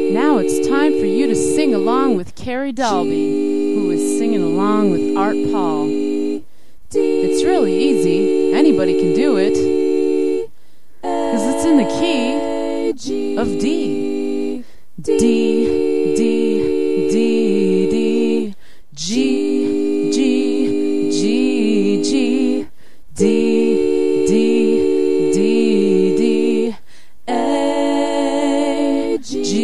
Now it's time for you to sing along with Carrie Dalby, who is singing along with Art Paul. It's really easy. Anybody can do it. Because it's in the key of D. D, D, D, D, G, G, G, G, D, D, D, D, A,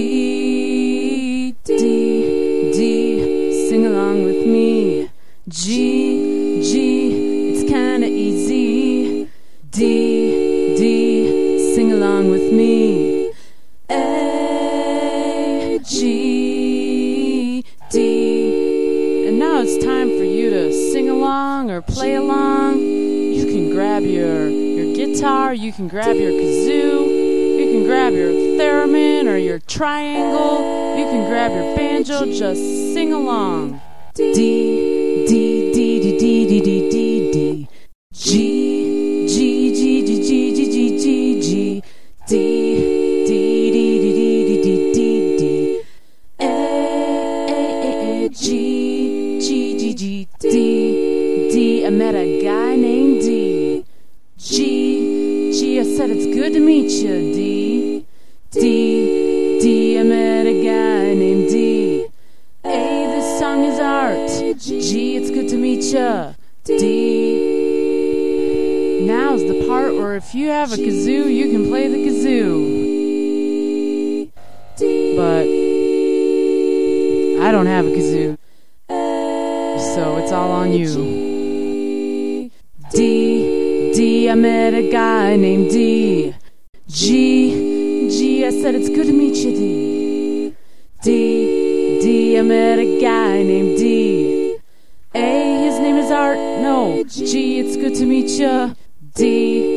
G, D, D, sing along with me. G, G, it's kinda easy. D, D, sing along with me. A, G, D. And now it's time for you to sing along or play along. You can grab your guitar, you can grab your kazoo, you can grab your theremin or your triangle, you can grab your banjo, just sing along. D, D, D, D, D, D, D, D, D, G, G, G, G, G, G, G, G, G, D, D, D, D, D, D, D, D, A, G, G, G, G, D, D, I met a guy named D. G, G, I said it's good to meet you, D. D, D, I met a guy named D. A, this song is art. G, it's good to meet ya, D. Now's the part where if you have a kazoo, you can play the kazoo. But I don't have a kazoo, so it's all on you. D, D, I met a guy named D. G, G, I said it's good to meet you, D. D, D, I met a guy named D. A, his name is Art. No, G, it's good to meet ya, D.